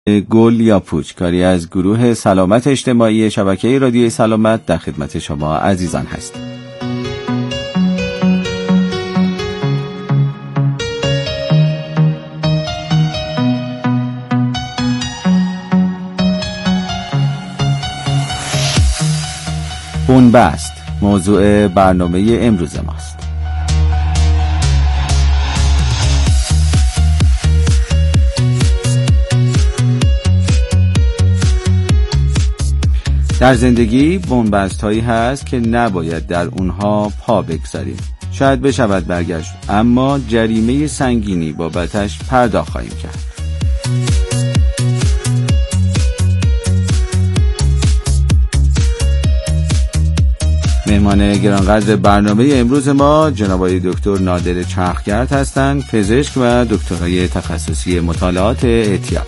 گل یا پوچ، کاری از گروه سلامت اجتماعی شبکه رادیوی سلامت در خدمت شما عزیزان هست. بنبست موضوع برنامه امروز ماست. در زندگی بنبست هایی هست که نباید در اونها پا بگذاریم. شاید بشود برگشت، اما جریمه سنگینی بابتش پرداخت خواهیم کرد. مهمان گرانقدر برنامه امروز ما جناب آقای دکتر نادر چرخگرد هستند، پزشک و دکترای تخصصی مطالعات اعتیاد.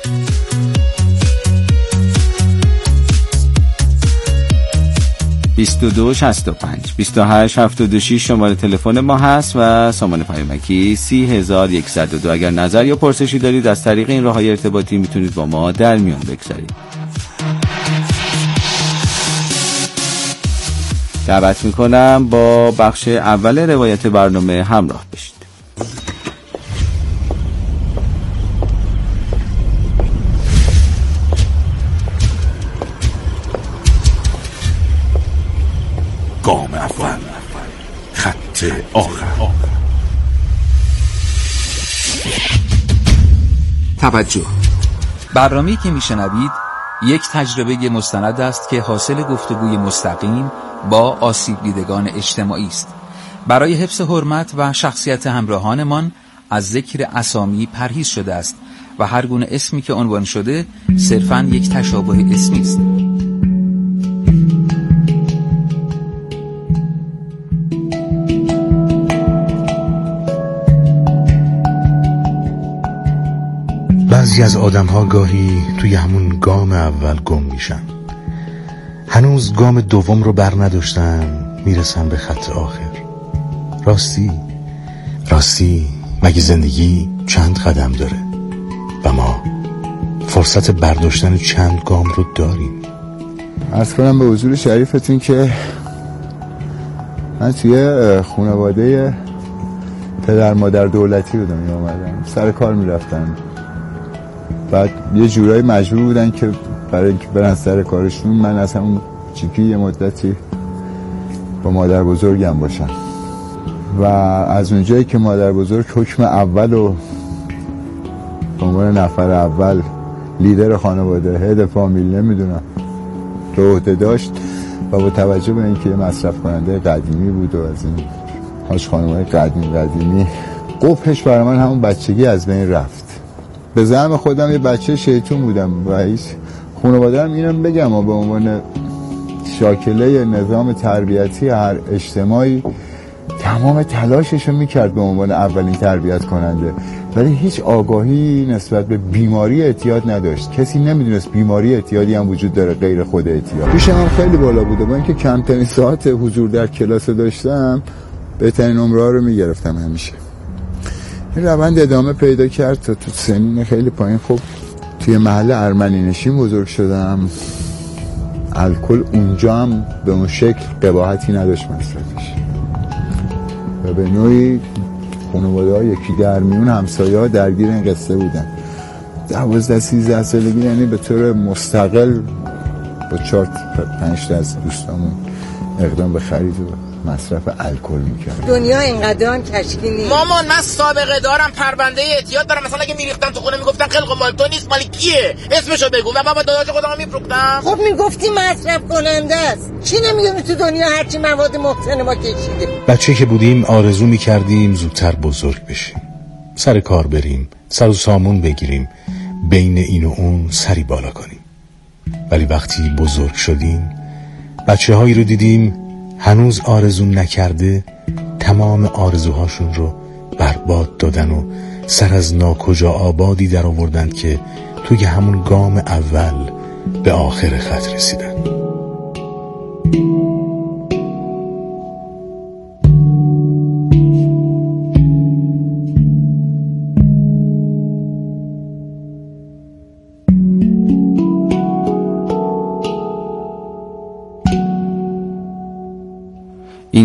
(22 65 28 76) شماره تلفن ما هست و سامان پیامکی 30102. اگر نظر یا پرسشی دارید از طریق این راههای ارتباطی میتونید با ما در میون بگذارید. دعوت میکنم با بخش اول روایت برنامه همراه بشید. گام اول، خط آخر. توجه، برنامه‌ای که میشنوید یک تجربه مستند است که حاصل گفتگوی مستقیم با آسیب دیدگان اجتماعی است. برای حفظ حرمت و شخصیت همراهانمان از ذکر اسامی پرهیز شده است و هر گونه اسمی که عنوان شده صرفاً یک تشابه اسمی است. بعضی از آدم‌ها گاهی توی همون گام اول گم میشن، هنوز گام دوم رو بر نداشتن میرسن به خط آخر. راستی مگه زندگی چند قدم داره و ما فرصت برداشتن چند گام رو داریم؟ عرض کنم به حضور شریفتون که من توی خانواده پدر مادر دولتی بودم، می آمدم سر کار میرفتم، بعد یه جورایی مجبور بودن که برای اینکه برن سر کارشون من از همون چیپی یه مدتی با مادر بزرگم باشم و از اونجایی که مادر بزرگ حکم اول و به عنوان نفر اول لیدر خانواده، هد فامیل نمیدونم رو عهده داشت و با توجه به اینکه مصرف کننده قدیمی بود و از این هاش خانواده قدیمی قفلش برای من همون بچگی از بین رفت. به زعم خودم یه بچه شیطون بودم و هیچ خانواده‌ام اینم بگم و به عنوان شاکله نظام تربیتی هر اجتماعی تمام تلاششو میکرد به عنوان اولین تربیت کننده، ولی هیچ آگاهی نسبت به بیماری اعتیاد نداشت. کسی نمیدونست بیماری اعتیادی هم وجود داره غیر خود اعتیاد. پیش من خیلی بالا بوده، با اینکه کمترین ساعت حضور در کلاس داشتم بهترین نمره‌ها رو میگرفتم همیشه. این روند ادامه پیدا کرد تا تو سنین خیلی پایین. خب توی محل ارمنی نشین بزرگ شدم. الکل اونجا هم به اون شکل قباحتی نداشت مصرفش و به نوعی خانواده‌ها یکی در میون همسایه‌ها درگیر این قصه بودن. 12-13 سالگی یعنی به طور مستقل با 4-5 تا از دوستامون اقدام به خرید و مصرف الکل میکرد. دنیا اینقدر هم کشکی نیست. مامان من سابقه دارم، پرونده اعتیاد دارم. مثلا اگه میریختن تو خونه میگفتن خلق مال تو نیست، مال کیه؟ اسمشو بگو. و بابا داداش خودمو میفروختم. خب میگفتی مصرف کننده است. چی نمیدونی تو دنیا هرچی مواد مختل ما کشیده. بچه که بودیم آرزو میکردیم زودتر بزرگ بشیم، سر کار بریم، سر و سامون بگیریم، بین این و اون سری بالا کنیم. ولی وقتی بزرگ شدیم بچه‌هایی رو دیدیم هنوز آرزو نکرده تمام آرزوهاشون رو برباد دادن و سر از ناکجا آبادی در آوردن که توی همون گام اول به آخر خط رسیدن.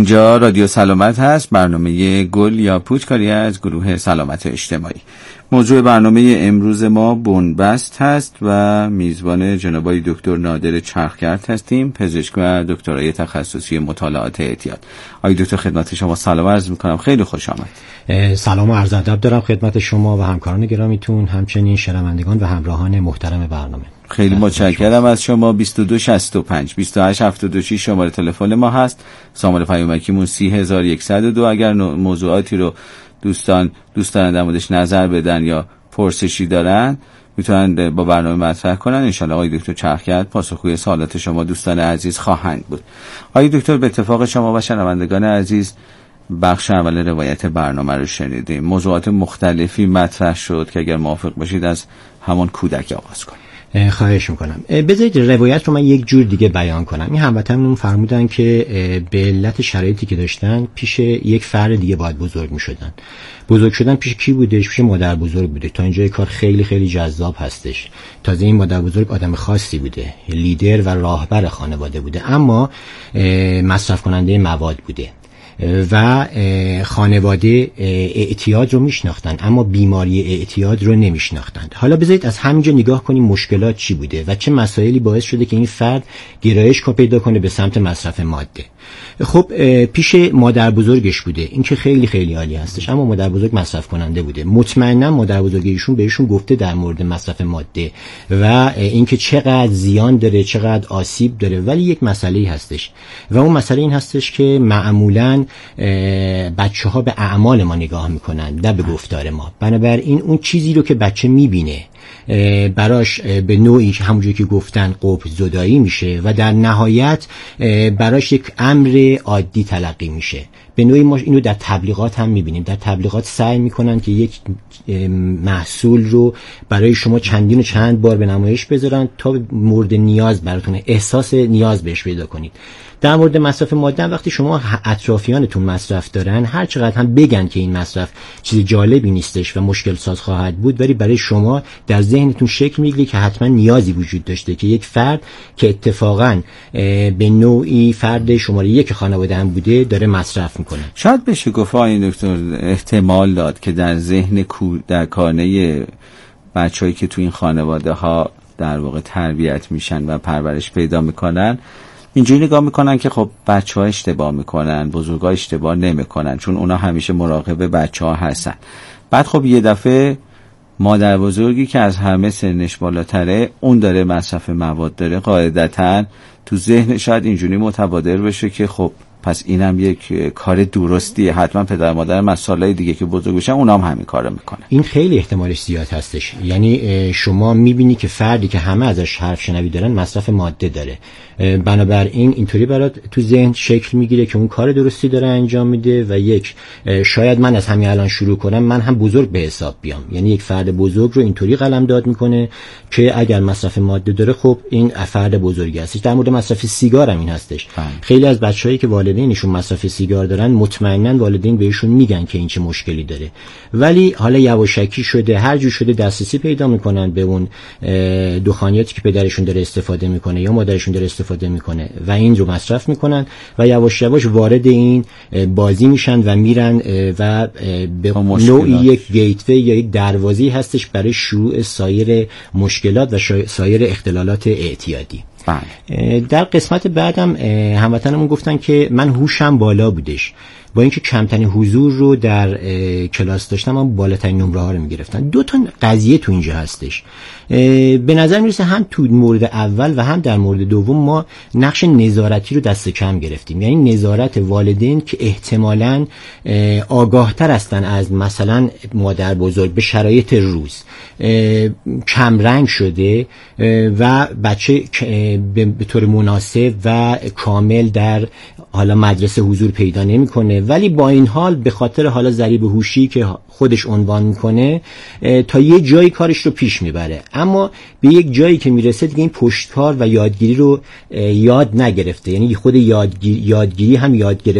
اینجا رادیو سلامت هست، برنامه گل یا پوچکاری از گروه سلامت اجتماعی. موضوع برنامه امروز ما بنبست هست و میزبان جناب دکتر نادر چرخگرد هستیم، پزشک و دکترای تخصصی مطالعات اعتیاد. آقای دکتر خدمت شما سلام عرض میکنم، خیلی خوش آمد. سلام و عرض ادب دارم خدمت شما و همکاران گرامیتون، همچنین شنوندگان و همراهان محترم برنامه. خیلی متشکرم از شما. 2265 2872 شماره تلفن ما هست. سامانه پیامکیمون 30102. اگر موضوعاتی رو دوست دارن در موردش نظر بدن یا پرسشی دارن میتونن با برنامه مطرح کنن. انشالله آقای دکتر چرخگرد پاسخگوی سوالات شما دوستان عزیز خواهند بود. آقای دکتر، به اتفاق شما و شنوندگان عزیز بخش اول روایت برنامه رو شنیدیم. موضوعات مختلفی مطرح شد که اگر موافق باشید از همون کودک آغاز کنیم. خواهش میکنم. بذارید روایت رو من یک جور دیگه بیان کنم. این هموطنمون فرمودن که به علت شرایطی که داشتن پیش یک فرد دیگه باید بزرگ میشدن. بزرگ شدن پیش کی بودش؟ پیش مادر بزرگ بوده. تا اینجای کار خیلی خیلی جذاب هستش. تازه این مادر بزرگ آدم خاصی بوده، لیدر و راهبر خانواده بوده، اما مصرف کننده مواد بوده و خانواده اعتیاد رو میشناختن اما بیماری اعتیاد رو نمیشناختند. حالا بذارید از همینجا نگاه کنیم مشکلات چی بوده و چه مسائلی باعث شده که این فرد گرایش پیدا کنه به سمت مصرف ماده. خب پیش مادر بزرگش بوده، این که خیلی خیلی عالی هستش، اما مادر بزرگ مصرف کننده بوده. مطمئنا مادر بزرگ ایشون بهشون گفته در مورد مصرف ماده و اینکه چقدر زیان داره، چقدر آسیب داره، ولی یک مسئله هستش و اون مسئله این هستش که معمولاً بچه‌ها به اعمال ما نگاه میکنن نه به گفتار ما. بنابراین اون چیزی رو که بچه میبینه براش به نوعی همونجوری که گفتن قطب زدایی میشه و در نهایت براش یک امر عادی تلقی میشه. به نوعی ما اینو در تبلیغات هم میبینیم. در تبلیغات سعی میکنن که یک محصول رو برای شما چندین و چند بار به نمایش بذارن تا مورد نیاز براتون احساس نیاز بهش پیدا کنید. در مورد مصرف ماده وقتی شما اطرافیانتون مصرف دارن، هر چقدر هم بگن که این مصرف چیز جالبی نیستش و مشکل ساز خواهد بود، ولی برای شما در ذهنتون شکل میگیره که حتما نیازی وجود داشته که یک فرد که اتفاقا به نوعی فرد شماره یک خانواده هم بوده داره مصرف میکنه. شاید بشه گفت این دکتر احتمال داد که در ذهن کودکانه بچه‌ای که تو این خانواده ها در واقع تربیت میشن و پرورش پیدا میکنن اینجوری نگاه میکنن که خب بچه‌ها اشتباه میکنن، بزرگا اشتباه نمیکنن، چون اونا همیشه مراقب بچه‌ها هستن. بعد خب یه دفعه مادر بزرگی که از همه سنش بالاتره اون داره مصرف مواد داره، قاعدتاً تو ذهن شاید اینجوری متبادر بشه که خب پس اینم یک کار درستیه، حتما پدر مادر مسائل دیگه که بزرگ بشن اونا هم همین کارو میکنن. این خیلی احتمالش زیاد هستش. یعنی شما میبینی که فردی که همه ازش حرف شنوی دارن مصرف ماده داره، بنابراین اینطوری برات تو ذهن شکل میگیره که اون کار درستی داره انجام میده و یک شاید من از همین الان شروع کنم من هم بزرگ به حساب بیام. یعنی یک فرد بزرگ رو اینطوری قلمداد میکنه که اگر مصرف ماده داره خب این فرد بزرگی هستش. در مورد مصرف سیگار هم این هستش. خیلی از بچه‌هایی که والدینشون مصرف سیگار دارن مطمئناً والدین بهشون میگن که این چه مشکلی داره، ولی حالا یواشکی شده هر جور شده دسترسی پیدا میکنن به اون دخانیاتی که پدرشون داره استفاده میکنه یا مادرشون داره استفاده میکنه و این رو مصرف میکنن و یواش یواش وارد این بازی میشن و میرن و به نوعی یک گیتوی یا یک دروازه‌ای هستش برای شروع سایر مشکلات و سایر اختلالات اعتیادی. در قسمت بعدم هموطنمون گفتن که من هوشم بالا بودش، با اینکه کمترین حضور رو در کلاس داشتم اما بالاترین نمره ها رو میگرفتن. دو تا قضیه تو اینجا هستش. به نظر میرسه هم تو مورد اول و هم در مورد دوم ما نقش نظارتی رو دست کم گرفتیم. یعنی نظارت والدین که احتمالاً آگاهتر هستن از مثلا مادر بزرگ به شرایط روز، کم رنگ شده و بچه به طور مناسب و کامل در حالا مدرسه حضور پیدا نمیکنه ولی با این حال به خاطر حالا ضریب هوشی که خودش عنوان میکنه تا یه جایی کارش رو پیش میبره، اما به یک جایی که میرسه دیگه این پشتکار و یادگیری رو یاد نگرفته. یعنی خود یادگیری هم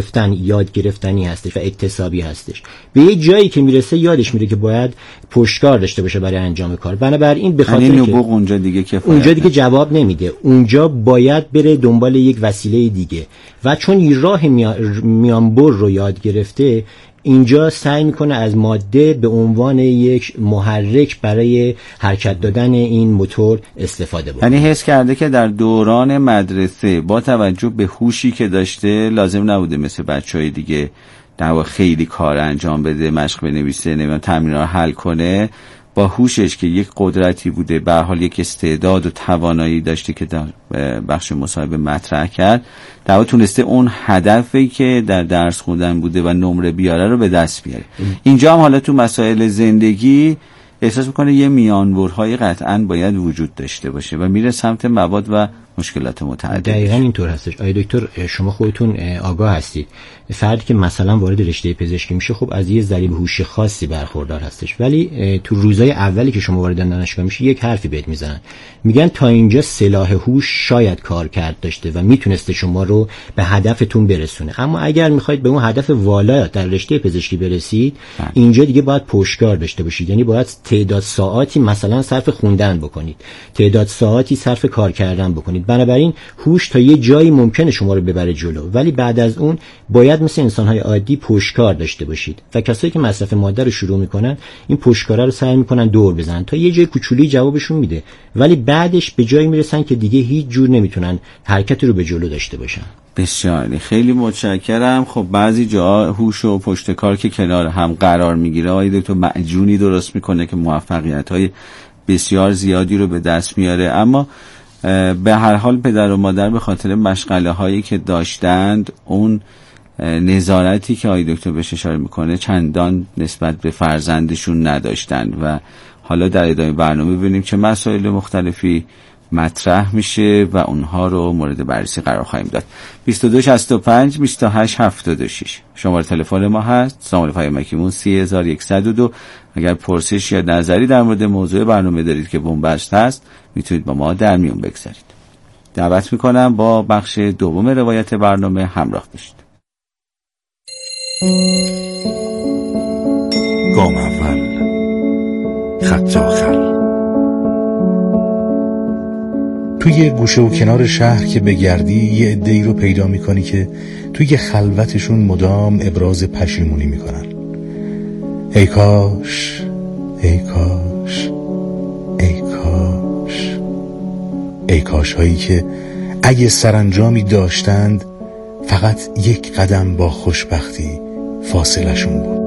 یاد گرفتنی هستش و اکتسابی هستش. به یک جایی که میرسه یادش میره که باید پشتکار داشته باشه برای انجام کار. بنابراین به خاطر نبوغ اونجا دیگه جواب نمیده، اونجا باید بره دنبال یک وسیله دیگه و چون راه میانبر رو یاد گرفته، اینجا سعی میکنه از ماده به عنوان یک محرک برای حرکت دادن این موتور استفاده بکنه. یعنی حس کرده که در دوران مدرسه با توجه به هوشی که داشته لازم نبوده مثل بچهای دیگه در خیلی کار انجام بده، مشق بنویسه، نمیدونم تمرین‌ها رو حل کنه. با هوشش که یک قدرتی بوده، به هر حال یک استعداد و توانایی داشته که در بخش مصاحبه مطرح کرد، در واقع تونسته اون هدفی که در درس خوندن بوده و نمره بیاره رو به دست بیاره. اینجا هم حالا تو مسائل زندگی احساس میکنه یه میانبرهای قطعاً باید وجود داشته باشه و میره سمت مواد و مشکلات متعدد. دقیقاً اینطور هستش. آقای دکتر شما خودتون آگاه هستید، فردی که مثلا وارد رشته پزشکی میشه خب از یه ضریب هوشی خاصی برخوردار هستش، ولی تو روزهای اولی که شما وارد دانشگاه میشه یک حرفی بهت میزنن، میگن تا اینجا سلاح هوش شاید کار کرد داشته و میتونسته شما رو به هدفتون برسونه، اما اگر میخواید به اون هدف والا در رشته پزشکی برسید اینجا دیگه باید پشتکار داشته باشید. یعنی باید تعداد ساعاتی مثلا صرف خوندن بکنید، تعداد ساعاتی صرف کار کردن بکنید. بنابراین هوش تا یه جایی ممکنه شما رو ببره جلو، ولی بعد از اون باید مثل انسان‌های عادی پشتکار داشته باشید و کسایی که مصرف ماده رو شروع میکنن این پشتکارا رو سعی میکنن دور بزنن تا یه جای کوچولی جوابشون میده، ولی بعدش به جایی میرسن که دیگه هیچ جور نمیتونن حرکتی رو به جلو داشته باشن. بسیار خیلی متشکرم. خب بعضی جا هوش و پشتکار که کنار هم قرار میگیره آقای دکتر معجونی درست میکنه که موفقیت‌های بسیار زیادی رو به دست میاره، اما به هر حال پدر و مادر به خاطر مشغله هایی که داشتند اون نظارتی که آقای دکتر بهش اشاره میکنه چندان نسبت به فرزندشون نداشتند و حالا در ادامه برنامه ببینیم چه مسائل مختلفی مطرح میشه و اونها رو مورد بررسی قرار خواهیم داد. 2265 2876 شماره تلفن ما هست. سامانه پیامکیمون 3102. اگر پرسش یا نظری در مورد موضوع برنامه دارید که بنبست هست میتونید با ما در میون بگذارید. دعوت میکنم با بخش دوم روایت برنامه همراه بشید. گام اول، خط آخر. توی گوشه و کنار شهر که بگردی یه عده‌ای رو پیدا میکنی که توی خلوتشون مدام ابراز پشیمونی میکنن. ای کاش، ای کاش، ای کاش، ای کاش هایی که اگه سرانجامی داشتند فقط یک قدم با خوشبختی فاصله شون بود.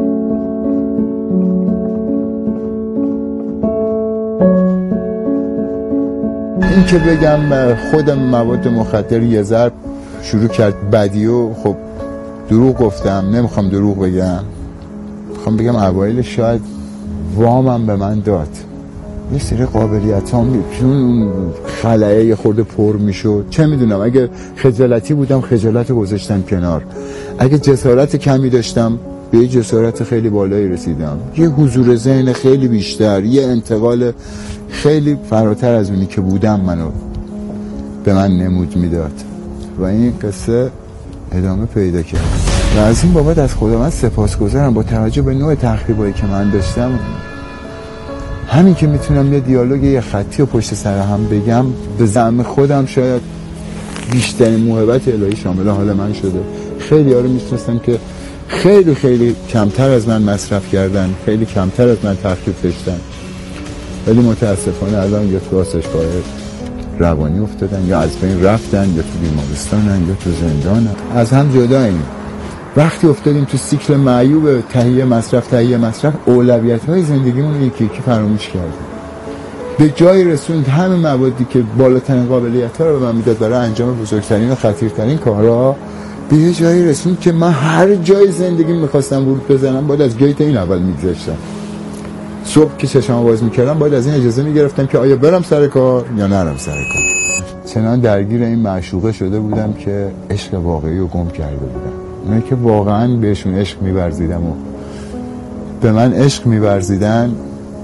این که بگم خودم مواد مخدر یه ضرب شروع کرد بدی و خب دروغ گفتم، نمیخوام دروغ بگم، میخوام بگم اوایل شاید وامم به من داد یه سری قابلیت هم چون خلایه یه خورده پر میشد، چه میدونم اگه خجالتی بودم خجالت گذاشتم کنار، اگه جسارت کمی داشتم به یه جسارت خیلی بالایی رسیدم، یه حضور ذهن خیلی بیشتر، یه انتقال خیلی فراتر از اونی که بودم منو به من نمود میداد و این قصه ادامه پیدا کرد و از این بابت از خدا من سپاسگزارم. با توجه به نوع تخریبایی که من داشتم، همین که میتونم یه دیالوگ یه خطی و پشت سر هم بگم، به زعم خودم شاید بیشترین موهبت الهی شامل حال من شده. خیلی ها رو میشناسم که خیلی خیلی کمتر از من مصرف کردن، خیلی کمتر از من تخریب داشتن، ولی متاسفانه الان یا تو آسایشگاه روانی افتادن یا از بین رفتن یا تو بیمارستانن یا تو زندانن، از هم جداییم. وقتی افتادیم تو سیکل معیوب تهیه مصرف اولویت‌های زندگیمون رو یکی یکی فراموش کردیم. به جای رسوند همه موادی که بالاترین قابلیت‌ها رو به من میداد برای انجام بزرگترین و خطیرترین کارها، به یه جایی رسوند که من هر جای زندگی می‌خواستم ورود بزنم باید از گیت این اول می‌گذاشتم. صبح که چشمو باز می‌کردم باید از این اجازه می‌گرفتم که آیا برم سر کار یا نرم سر کار. چنان درگیر این معشوقه شده بودم که عشق واقعی رو گم کرده بودم. اونایی که واقعا بهشون عشق می‌ورزیدم و به من عشق می‌ورزیدن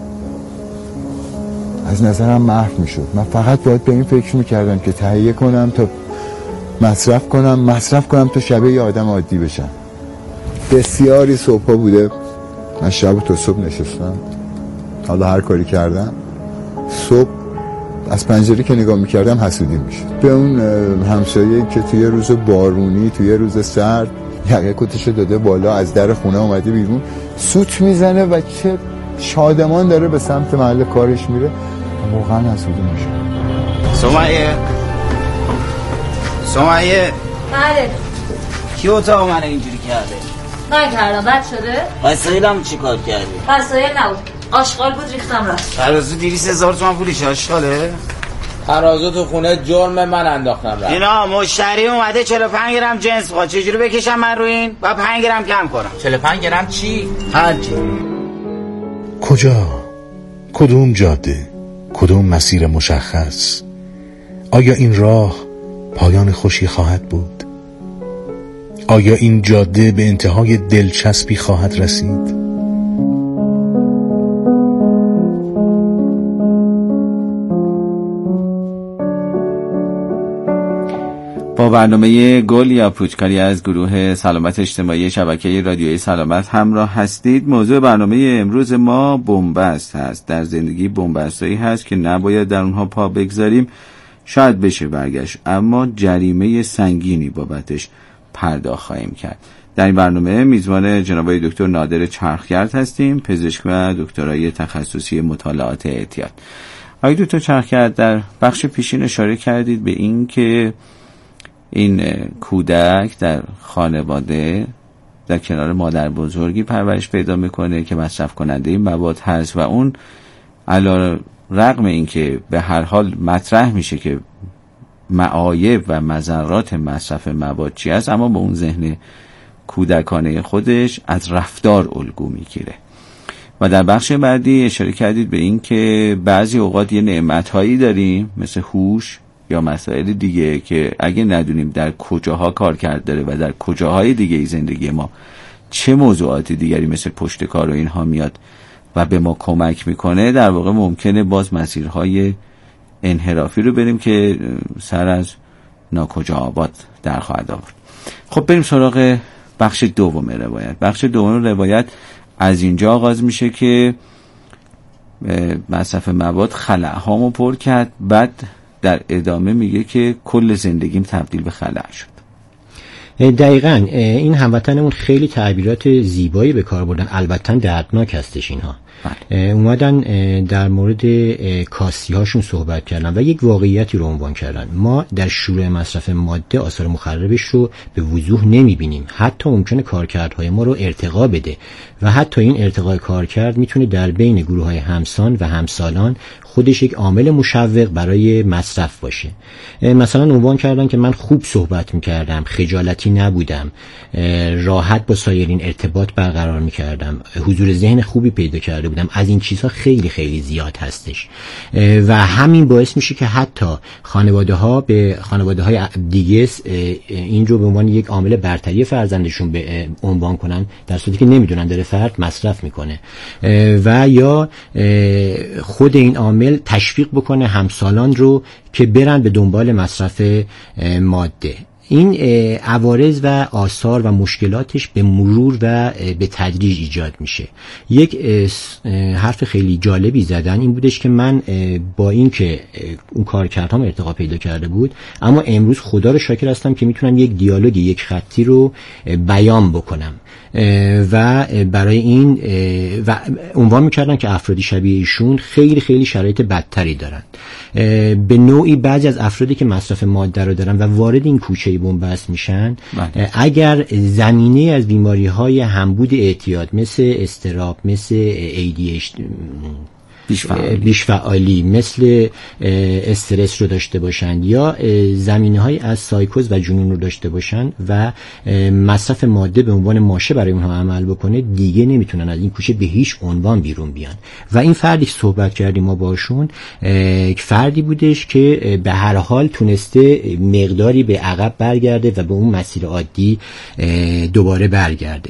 از نظرم محو میشد. من فقط باید به این فکر میکردم که تهیه کنم تا مصرف کنم تا شبیه یه آدم عادی بشم. بسیاری صبحا بوده من شب تا صبح نشستم، حالا هر کاری کردم، صبح از پنجره که نگاه میکردم حسودی میشد به اون همسایه‌ای که توی روز بارونی، توی روز سرد یقه کتشو داده بالا، از در خونه اومده بیرون، سوت میزنه و چه شادمان داره به سمت محل کارش میره. واقعا حسودی میشه. سمیه بله کی اتاق من اینجوری کرده؟ من کردم. بد شده؟ وسایلم چی کار کردی؟ وسایل نبود، آشغال بود ریختم رفت. ترازو 200,000 تومان پولش آشغاله؟ ترازو تو خونه جرم من انداختم رفت. اینا مشتری اومده 45 گرم جنس بخواد، چجوری بکشم من رو این؟ با 5 گرم کم کنم. 45 گرم چی؟ هرچی. کجا؟ کدوم جاده؟ کدوم مسیر مشخص؟ آیا این راه پایان خوشی خواهد بود؟ آیا این جاده به انتهای دلچسبی خواهد رسید؟ با برنامه گل یا پوچکاری از گروه سلامت اجتماعی شبکه رادیویی سلامت همراه هستید. موضوع برنامه امروز ما بن‌بست هست. در زندگی بن‌بستایی هست که نباید در اونها پا بگذاریم. شاید بشه برگشت، اما جریمه سنگینی بابتش پرداخت خواهیم کرد. در این برنامه میزبان جناب دکتر نادر چرخگرد هستیم، پزشک و دکترای تخصصی مطالعات اعتیاد. آقای دکتر چرخگرد، در بخش پیشین اشاره کردید به این که این کودک در خانواده در کنار مادر بزرگی پرورش پیدا میکنه که مصرف کننده این مواد هست و اون علی رغم این که به هر حال مطرح میشه که معایب و مضرات مصرف مواد چی است، اما با اون ذهن کودکانه خودش از رفتار الگو میگیره. و در بخش بعدی اشاره کردید به این که بعضی اوقات یه نعمت‌هایی داریم مثل هوش یا مسائل دیگه که اگه ندونیم در کجاها کار کرد داره و در کجاهای دیگه زندگی ما چه موضوعات دیگری مثل پشتکار و اینها میاد و به ما کمک میکنه، در واقع ممکنه باز مسیرهای انحرافی رو بریم که سر از ناکجا آباد در خواهد آورد. خب بریم سراغ بخش دوم روایت. بخش دوم روایت از اینجا آغاز میشه که مصرف مواد خلأهامو پر کرد، بعد در ادامه میگه که کل زندگیم تبدیل به خلأ شد. دقیقاً این هموطنمون خیلی تعبیرات زیبایی به کار بردن، البته دردناک هستش اینها. اومدن در مورد کاستی هاشون صحبت کردن و یک واقعیتی رو عنوان کردن. ما در شروع مصرف ماده آثار مخربش رو به وضوح نمیبینیم، حتی ممکنه کارکردهای ما رو ارتقا بده و حتی این ارتقای کارکرد میتونه در بین گروه های همسان و همسالان خودش یک عامل مشوق برای مصرف باشه. مثلا عنوان کردن که من خوب صحبت میکردم، خجالتی نبودم، راحت با سایرین ارتباط برقرار میکردم، حضور ذهن خوبی پیدا کرده بودم. از این چیزها خیلی خیلی زیاد هستش و همین باعث میشه که حتی خانواده ها به خانواده های دیگه این رو به عنوان یک عامل برتری فرزندشون به عنوان کنن، در صورتی که نمیدونن داره فرد مصرف میکنه و یا خود این عامل تشویق بکنه همسالان رو که برن به دنبال مصرف ماده. این عوارض و آثار و مشکلاتش به مرور و به تدریج ایجاد میشه. یک حرف خیلی جالبی زدن، این بودش که من با این که اون کارکردهام ارتقا پیدا کرده بود، اما امروز خدا رو شاکر هستم که میتونم یک دیالوگ یک خطی رو بیان بکنم و برای این و عنوان میکردن که افرادی شبیه ایشون خیلی خیلی شرایط بدتری دارن. به نوعی بعضی از افرادی که مصرف ماده رو دارن و وارد این کوچه بن‌بست میشن، اگر زمینه از بیماری‌های همبود اعتیاد مثل اضطراب، مثل ADHD بیش فعالی مثل استرس رو داشته باشن یا زمینه‌های از سایکوز و جنون رو داشته باشن و مصرف ماده به عنوان ماشه برای اونها عمل بکنه، دیگه نمیتونن از این کوچه به هیچ عنوان بیرون بیان. و این فردی که صحبت کردیم ما باشون، فردی بودش که به هر حال تونسته مقداری به عقب برگرده و به اون مسیر عادی دوباره برگرده.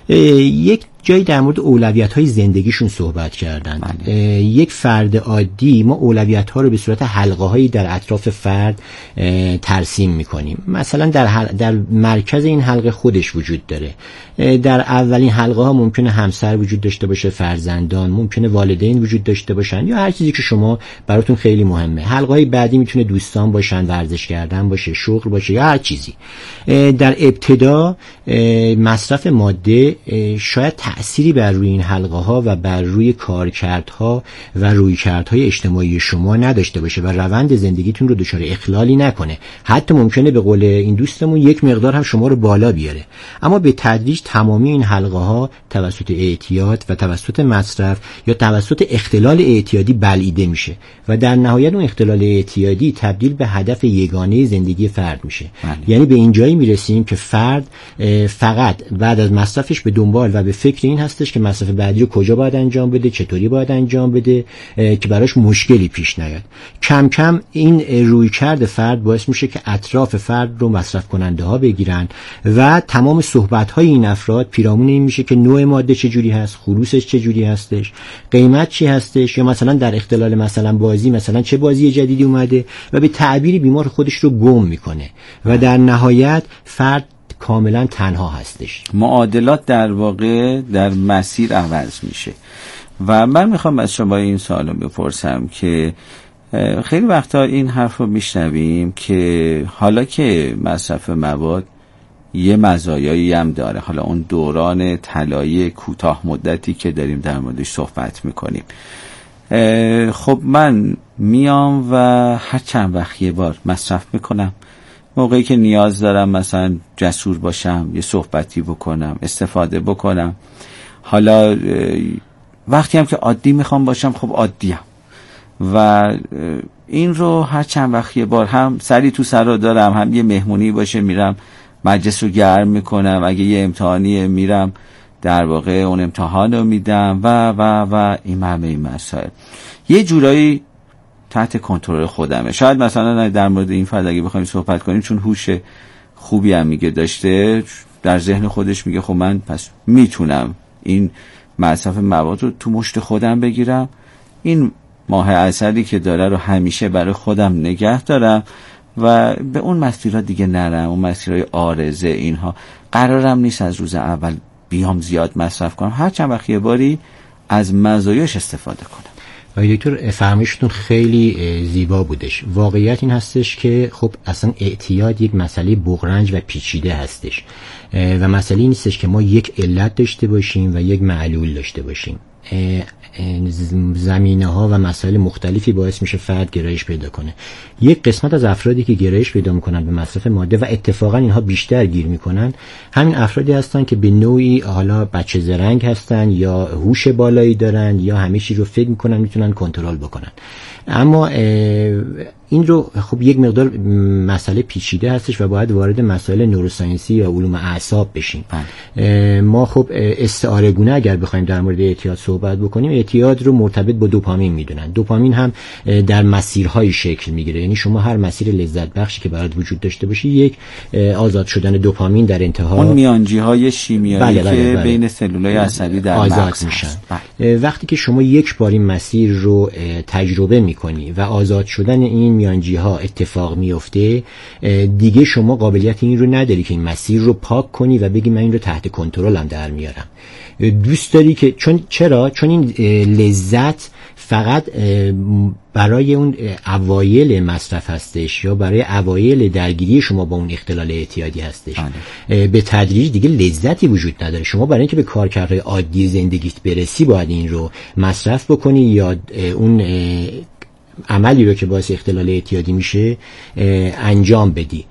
یک جایی در مورد اولویت‌های زندگیشون صحبت کردن. یک فرد عادی ما اولویت‌ها رو به صورت حلقه‌هایی در اطراف فرد ترسیم می‌کنیم. مثلا در مرکز این حلقه خودش وجود داره. در اولین حلقه‌ها ممکنه همسر وجود داشته باشه، فرزندان، ممکنه والدین وجود داشته باشن یا هر چیزی که شما براتون خیلی مهمه. حلقه‌های بعدی میتونه دوستان باشن، ورزش کردن باشه، شغل باشه یا هر چیزی. در ابتدا مصرف ماده شاید تأثیری بر روی این حلقه ها و بر روی کارکردها و رویکردهای اجتماعی شما نداشته باشه و روند زندگیتون رو دچار اخلالی نکنه. حتی ممکنه به قول این دوستمون یک مقدار هم شما رو بالا بیاره. اما به تدریج تمامی این حلقه ها توسط اعتیاد و توسط مصرف یا توسط اختلال اعتیادی بلعیده میشه و در نهایت اون اختلال اعتیادی تبدیل به هدف یگانه زندگی فرد میشه. یعنی به این جایی میرسیم که فرد فقط بعد از مصرفش به دنبال و به فکر این هستش که مصرف بعدی رو کجا باید انجام بده، چطوری باید انجام بده که براش مشکلی پیش نیاد. کم کم این رویکرد فرد باعث میشه که اطراف فرد رو مصرف کننده ها بگیرن و تمام صحبت های این افراد پیرامون این میشه که نوع ماده چجوری هست، خلوصش چجوری هستش، قیمت چی هستش، یا مثلا در اختلال مثلا بازی مثلا چه بازی جدیدی اومده و به تعبیری بیمار خودش رو گم میکنه و در نهایت فرد کاملا تنها هستش. معادلات در واقع در مسیر عوض میشه. و من میخوام از شما این سوالو بپرسم که خیلی وقتا این حرف رو میشنویم که حالا که مصرف مواد یه مزایایی هم داره، حالا اون دوران طلایی کوتاه مدتی که داریم در موردش صحبت میکنیم، خب من میام و هر چند وقت یه بار مصرف میکنم، موقعی که نیاز دارم مثلا جسور باشم، یه صحبتی بکنم، استفاده بکنم. حالا وقتی هم که عادی میخوام باشم، خب عادیم و این رو هر چند وقت یه بار هم سری تو سر رو دارم، هم یه مهمونی باشه میرم مجلس رو گرم میکنم، اگه یه امتحانی میرم در واقع اون امتحان رو میدم و این همه این مسائل یه جورایی تحت کنترل خودمه. شاید مثلا در مورد این فرد اگه بخوایم صحبت کنیم، چون هوش خوبی هم میگه داشته، در ذهن خودش میگه خب من پس میتونم این مصرف مواد رو تو مشت خودم بگیرم، این ماه عسلی که داره رو همیشه برای خودم نگه دارم و به اون مسیرها دیگه نرم، اون مسیرهای عارضه اینها قرارم نیست از روز اول بیام زیاد مصرف کنم، هر چند وقت یه باری از مزایاش استفاده کنم. آقای دکتر فرمایشتون خیلی زیبا بودش. واقعیت این هستش که خب اصلا اعتیاد یک مسئله بغرنج و پیچیده هستش و مسئله این نیستش که ما یک علت داشته باشیم و یک معلول داشته باشیم. زمینه ها و مسائل مختلفی باعث میشه فرد گرایش پیدا کنه. یک قسمت از افرادی که گرایش پیدا میکنن به مصرف ماده و اتفاقا اینها بیشتر گیر میکنن، همین افرادی هستن که به نوعی حالا بچه زرنگ هستن یا هوش بالایی دارن یا همه چیز رو فکر میکنن میتونن کنترل بکنن. اما این رو خب یک مقدار مسئله پیچیده هستش و باید وارد مسائل نوروساینسی یا علوم اعصاب بشیم. ما خب استعاره گونه اگر بخوایم در مورد اعتیاد صحبت بکنیم، اعتیاد رو مرتبط با دوپامین میدونن. دوپامین هم در مسیرهای شکل میگیره، یعنی شما هر مسیر لذت بخشی که برات وجود داشته باشه، یک آزاد شدن دوپامین در انتها، اون میانجی‌های شیمیایی که بین سلولای عصبی در آزاد میشن. وقتی که شما یک بار این مسیر رو تجربه میکنی و آزاد شدن این میانجی‌ها اتفاق میفته، دیگه شما قابلیت این رو نداری که این مسیر رو پاک کنی و بگی من این رو تحت کنترلم در میارم. دوست داری که چون این لذت فقط برای اون اوایل مصرف هستش یا برای اوایل درگیری شما با اون اختلال اعتیادی هستش. به تدریج دیگه لذتی وجود نداره. شما برای اینکه به کارکردهای عادی زندگیت برسی باید این رو مصرف بکنی یا اون عملی رو که باعث اختلال اعتیادی میشه انجام بدی.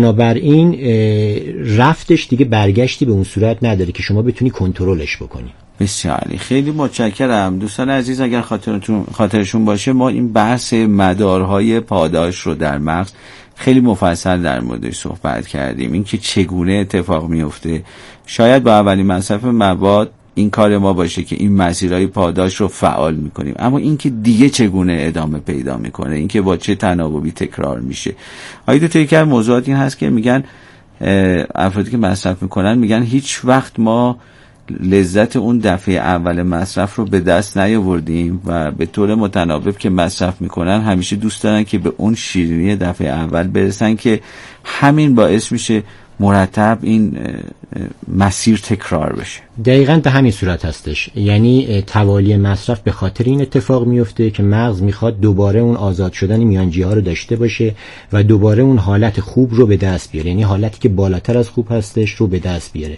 بنابراین رفتش دیگه برگشتی به اون صورت نداره که شما بتونی کنترلش بکنی. بسیار عالی، خیلی متشکرم. دوستان عزیز اگر خاطرشون باشه ما این بحث مدارهای پاداش رو در مغز خیلی مفصل در موردش صحبت کردیم، این که چگونه اتفاق میفته. شاید با اولین مصرف مواد این کار ما باشه که این مسیرهای پاداش رو فعال میکنیم، اما این که دیگه چگونه ادامه پیدا میکنه، این که با چه تناوبی تکرار میشه. آیا تو یکی از موضوعات این هست که میگن افرادی که مصرف میکنن میگن هیچ وقت ما لذت اون دفعه اول مصرف رو به دست نیاوردیم و به طور متناوب که مصرف میکنن همیشه دوست دارن که به اون شیرینی دفعه اول برسن، که همین باعث میشه مرتب این مسیر تکرار بشه. دقیقاً به همین صورت هستش. یعنی توالی مصرف به خاطر این اتفاق میفته که مغز میخواد دوباره اون آزاد شدن میانجی‌ها ها رو داشته باشه و دوباره اون حالت خوب رو به دست بیاره، یعنی حالتی که بالاتر از خوب هستش رو به دست بیاره.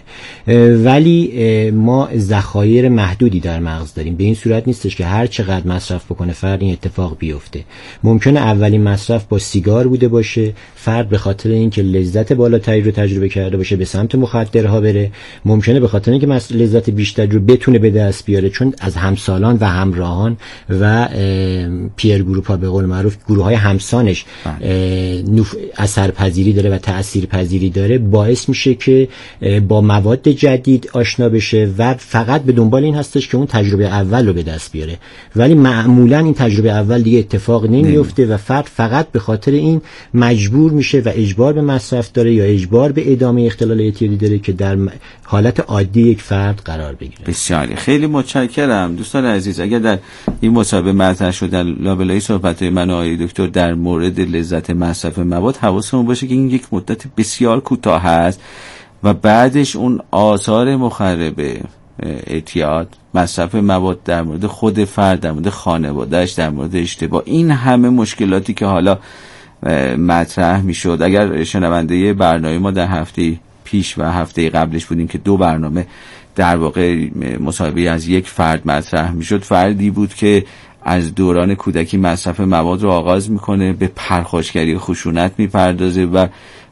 ولی ما ذخایر محدودی در مغز داریم، به این صورت نیستش که هر چقدر مصرف بکنه فرد این اتفاق بیفته. ممکنه اولین مصرف با سیگار بوده باشه، فرد به خاطر اینکه لذت بالاتری رو تجربه کرده باشه به سمت مخدرها بره. ممکنه به خاطر اینکه لذت بیشتر رو بتونه به دست بیاره چون از همسالان و همراهان و پیر گروپ ها به قول معروف گروه های همسانش اثرپذیری داره و تأثیرپذیری داره، باعث میشه که با مواد جدید آشنا بشه و فقط به دنبال این هستش که اون تجربه اول رو به دست بیاره. ولی معمولا این تجربه اول دیگه اتفاق نمیفته و فرد فقط به خاطر این مجبور میشه و اجبار به مصرف داره یا اجبار به ادامه اختلال اعتیادی داره که در حالت عادی یک فرد قرار بگیره. بسیار خیلی متشکرم. دوستان عزیز اگر در این مصاحبه مطرح شد در لابلای صحبت‌های من و آقای دکتر در مورد لذت مصرف مواد، حواسمون باشه که این یک مدت بسیار کوتاه هست و بعدش اون آثار مخرب اعتیاد، مصرف مواد در مورد خود فرد، در مورد خانواده‌اش، در مورد اشتباه، این همه مشکلاتی که حالا مطرح میشد. اگر شنونده برنامه ما در هفته پیش و هفته قبلش بودیم که 2 برنامه در واقع مصاحبه از یک فرد مطرح میشد، فردی بود که از دوران کودکی مصرف مواد رو آغاز میکنه، به پرخاشگری و خشونت میپردازه و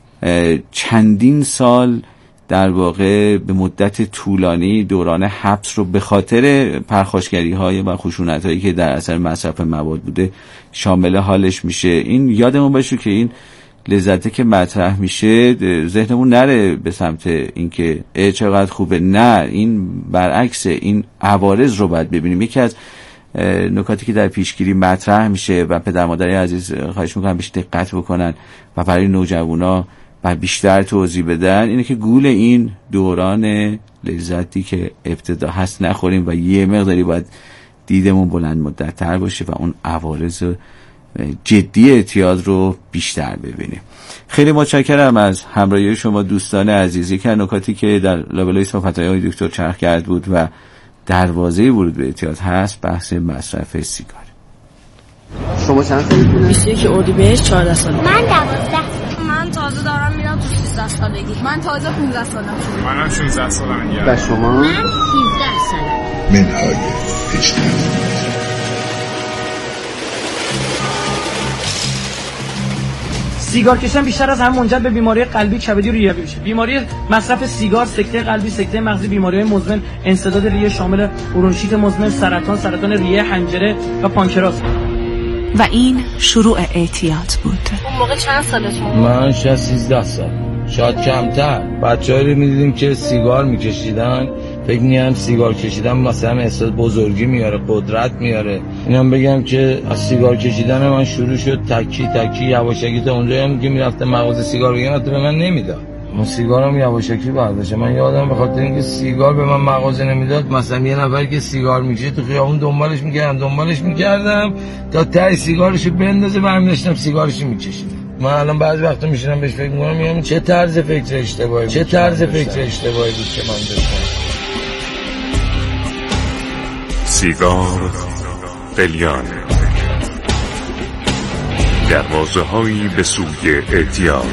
چندین سال در واقع به مدت طولانی دوران حبس رو به خاطر پرخاشگری های و خشونت هایی که در اثر مصرف مواد بوده شامل حالش میشه. این یادمون باشه که این لذته که مطرح میشه ذهنمون نره به سمت اینکه چقدر خوبه، نه، این برعکس، این عوارض رو باید ببینیم. یکی از نکاتی که در پیشگیری مطرح میشه و پدر مادرای عزیز خواهش میکنم بهش دقت بکنن و برای نوجوانا و بیشتر توضیح بدن اینه که گول این دوران لذتی که ابتدا هست نخوریم و یه مقداری باید دیدمون بلند مدت تر باشه و اون عوارض جدی اعتیاد رو بیشتر ببینیم. خیلی متشکرم از همراهی شما دوستان عزیزی که نکاتی که در لابلای صحبت‌های دکتر چرخ کرد بود و دروازه ورود به اعتیاد هست بحث مصرف سیگار. شما چند سالتونه؟ 21 اردیبهشت 14 سالم. من 12. من تازه دارم میرم تو 13 سالگی. من تازه 15 سالم شده. منم 16 سالم. و شما؟ من 13 سالم. منهای اجتماعی. سیگار کشیدن بیشتر از همه منجر به بیماری قلبی، کبدی و ریوی میشه. بیماری مصرف سیگار، سکته قلبی، سکته مغزی، بیماری‌های مزمن، انسداد ریه شامل برونشیت مزمن، سرطان ریه، حنجره و پانکراس. و این شروع اعتیاد بود. اون موقع چند سالتون؟ من 13 سال، شاید کمتر. بچه‌ها رو می‌دیدیم که سیگار می‌کشیدن، فکر می‌کردم سیگار کشیدن مثلا احساس بزرگی میاره، قدرت میاره. اینم بگم که از سیگار کشیدن من شروع شد تکی یواشکی تا اونجایی هم که میرفتم مغازه سیگار بگیرم حتی به من نمیداد. من سیگارم یواشکی برداشتم. من یادم به خاطر اینکه سیگار به من مغازه نمیداد، مثلا یه نفر که سیگار میکشه تو خیابون دنبالش میکردم تا ته سیگارشو بندازه، من داشتم سیگارشو میکشیدم. من الان بعضی وقتا میشینم بهش فکر میکنم، میگم چه طرز فکر اشتباهی بود که من داشتم. سیگار قلیان، دروازه‌هایی به سوی اعتیاد.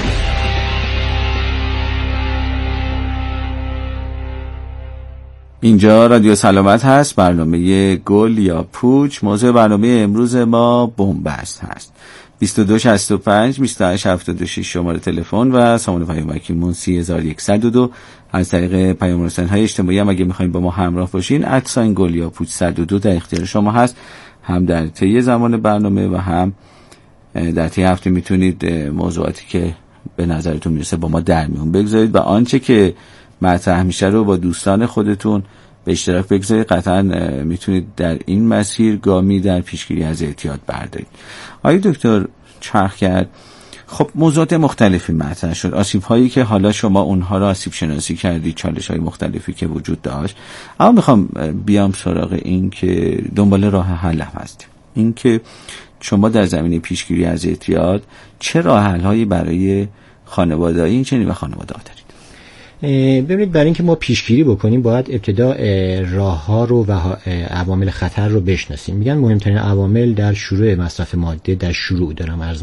اینجا رادیو سلامت هست، برنامه گل یا پوچ. موضوع برنامه امروز ما بن‌بست هست. 2265 2876 شماره تلفن و سامان پیامکیمون 30102. از طریق پیام رسانی‌های اجتماعی هم اگه می‌خواید با ما همراه باشین @گلیاپوچ 102 در اختیار شما هست. هم در طی زمان برنامه و هم در طی هفته میتونید موضوعاتی که به نظرتون میرسه با ما در میون بگذارید و آنچه که مطرح میشه رو با دوستان خودتون به اشتراک بگذارید. قطعا میتونید در این مسیر گامی در پیشگیری از اعتیاد بردارید. آقای دکتر چرخ کرد، خب موضوعات مختلفی مطرح شد، آسیب هایی که حالا شما اونها رو آسیب شناسی کردید، چالش های مختلفی که وجود داشت، اما میخوام بیام سراغ این که دنبال راه حل هست. این که شما در زمینه پیشگیری از اعتیاد چه راه حل هایی برای خانواده‌های این چنین و خانواده‌ها دارید؟ ببینید، برای اینکه ما پیشگیری بکنیم باید ابتدا راه‌ها رو و عوامل خطر رو بشناسیم. میگن مهمترین عوامل در شروع مصرف ماده در شروع دارم عرض